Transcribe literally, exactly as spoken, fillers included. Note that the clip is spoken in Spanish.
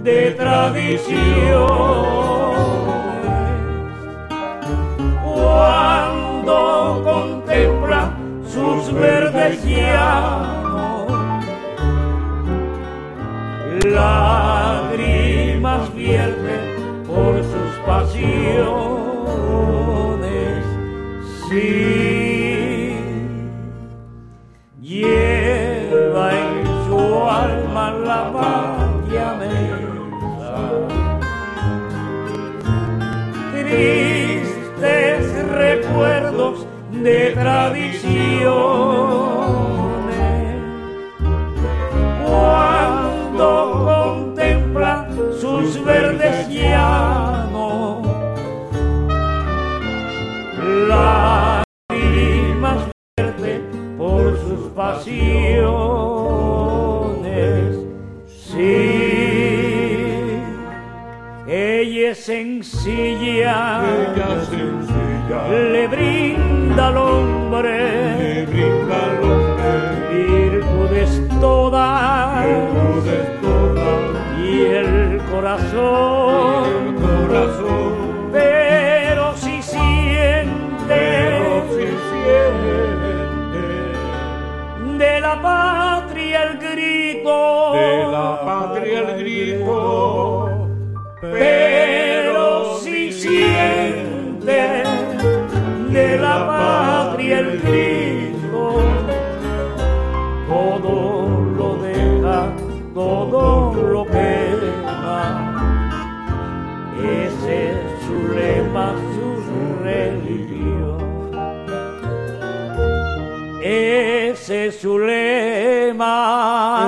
de tradiciones. Cuando contempla sus verdes llanos, lágrimas vierte por sus pasiones. Sí, lleva en su alma la magia mensa, tristes recuerdos de tradiciones. Cuando contempla sus verdes llanos, lágrimas vierte por sus pasiones. Sí, ella es sencilla, ella sencilla, le brinda al hombre, le brinda al hombre virtudes todas, virtudes todas, y el corazón, y el corazón, pero si siente, pero si siente de la patria el grito, de la patria el grito, pero si siente de la patria el grito, todo lo deja, todo lo quema. Ese es su lema, su religión. Ese es su lema.